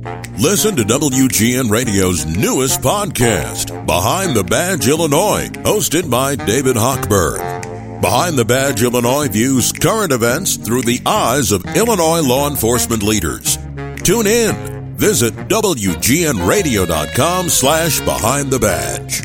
Listen to WGN Radio's newest podcast, Behind the Badge Illinois, hosted by David Hochberg. Behind the Badge Illinois views current events through the eyes of Illinois law enforcement leaders. Tune in. Visit WGNradio.com/Behind the Badge.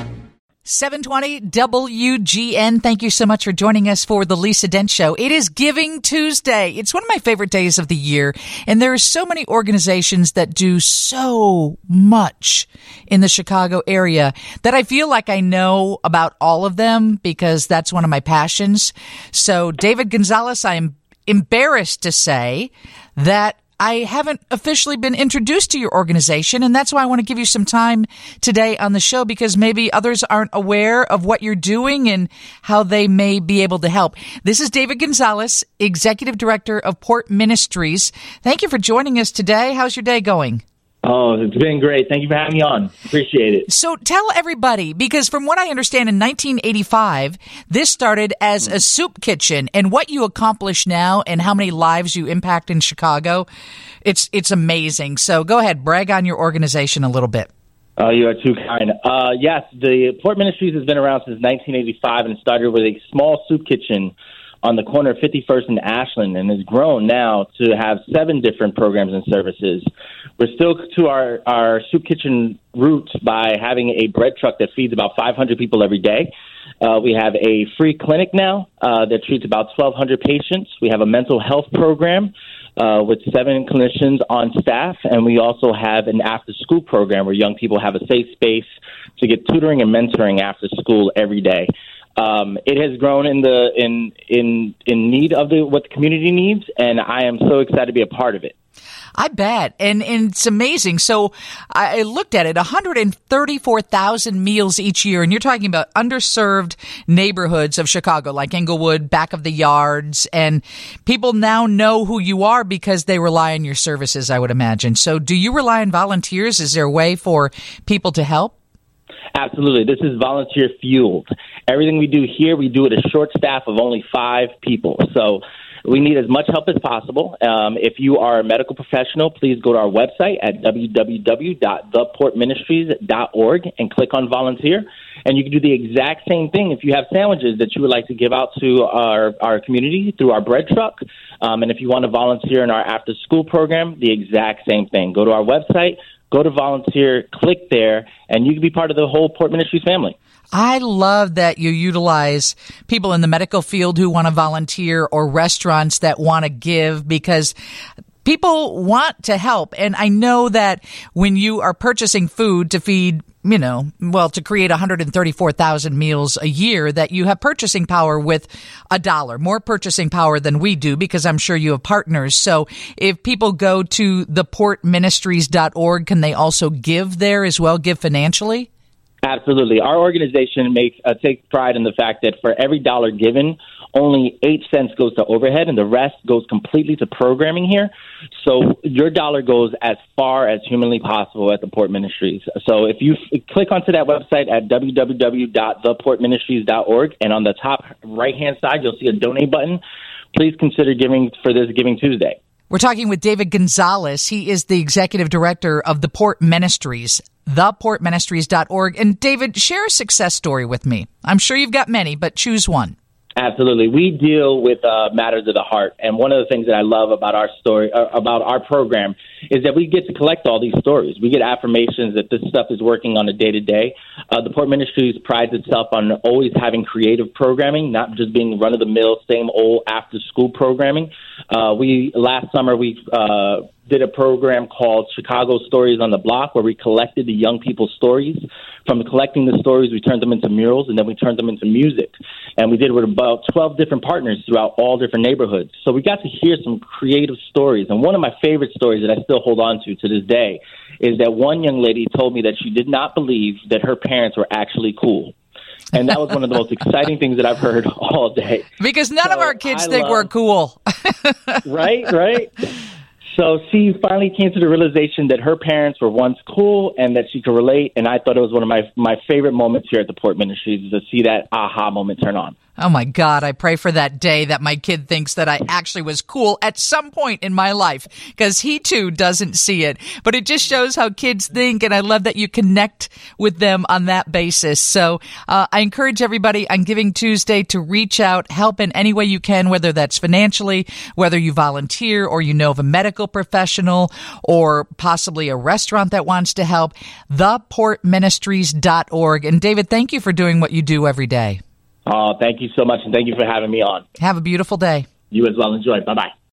720 WGN. Thank you so much for joining us for the Lisa Dent Show. It is Giving Tuesday. It's one of my favorite days of the year, and there are so many organizations that do so much in the Chicago area that I feel like I know about all of them because that's one of my passions. So, David Gonzalez, I am embarrassed to say that I haven't officially been introduced to your organization, and that's why I want to give you some time today on the show because maybe others aren't aware of what you're doing and how they may be able to help. This is David Gonzalez, Executive Director of Port Ministries. Thank you for joining us today. How's your day going? Oh, it's been great. Thank you for having me on. Appreciate it. So tell everybody, because from what I understand, in 1985, this started as a soup kitchen, and what you accomplish now and how many lives you impact in Chicago, it's amazing. So go ahead, brag on your organization a little bit. Oh, you are too kind. Yes, the Port Ministries has been around since 1985 and started with a small soup kitchen on the corner of 51st and Ashland, and has grown now to have 7 different programs and services. We're still to our soup kitchen roots by having a bread truck that feeds about 500 people every day. We have a free clinic now that treats about 1,200 patients. We have a mental health program with 7 clinicians on staff, and we also have an after-school program where young people have a safe space to get tutoring and mentoring after school every day. It has grown in need of what the community needs, and I am so excited to be a part of it. I bet. And it's amazing. So I looked at it, 134,000 meals each year. And you're talking about underserved neighborhoods of Chicago, like Englewood, back of the yards. And people now know who you are because they rely on your services, I would imagine. So do you rely on volunteers? Is there a way for people to help? Absolutely. This is volunteer fueled. Everything we do here, we do it a short staff of only 5 people. So we need as much help as possible. If you are a medical professional, please go to our website at www.theportministries.org and click on volunteer. And you can do the exact same thing if you have sandwiches that you would like to give out to our community through our bread truck. And if you want to volunteer in our after-school program, the exact same thing. Go to our website, go to volunteer, click there, and you can be part of the whole Port Ministries family. I love that you utilize people in the medical field who want to volunteer or restaurants that want to give because people want to help. And I know that when you are purchasing food to feed, to create 134,000 meals a year, that you have purchasing power with $1, more purchasing power than we do because I'm sure you have partners. So if people go to theportministries.org, can they also give there as well, give financially? Absolutely. Our organization takes pride in the fact that for every dollar given, only 8 cents goes to overhead, and the rest goes completely to programming here. So your dollar goes as far as humanly possible at the Port Ministries. So if you click onto that website at www.theportministries.org, and on the top right-hand side, you'll see a donate button. Please consider giving for this Giving Tuesday. We're talking with David Gonzalez. He is the executive director of the Port Ministries, theportministries.org. And David, share a success story with me. I'm sure you've got many, but choose one. Absolutely. We deal with matters of the heart. And one of the things that I love about our story, about our program, is that we get to collect all these stories. We get affirmations that this stuff is working on a day-to-day. The Port Ministries prides itself on always having creative programming, not just being run-of-the-mill, same old after-school programming. Last summer, we did a program called Chicago Stories on the Block, where we collected the young people's stories. From collecting the stories, we turned them into murals, and then we turned them into music. And we did it with about 12 different partners throughout all different neighborhoods. So we got to hear some creative stories. And one of my favorite stories that I still hold on to this day is that one young lady told me that she did not believe that her parents were actually cool. And that was one of the most exciting things that I've heard all day. Because none of our kids think we're cool. Right. So she finally came to the realization that her parents were once cool and that she could relate. And I thought it was one of my favorite moments here at the Port Ministries to see that aha moment turn on. Oh, my God. I pray for that day that my kid thinks that I actually was cool at some point in my life, because he, too, doesn't see it. But it just shows how kids think, and I love that you connect with them on that basis. So I encourage everybody on Giving Tuesday to reach out, help in any way you can, whether that's financially, whether you volunteer or you know of a medical professional or possibly a restaurant that wants to help, theportministries.org. And David, thank you for doing what you do every day. Oh, thank you so much, and thank you for having me on. Have a beautiful day. You as well. Enjoy. Bye-bye.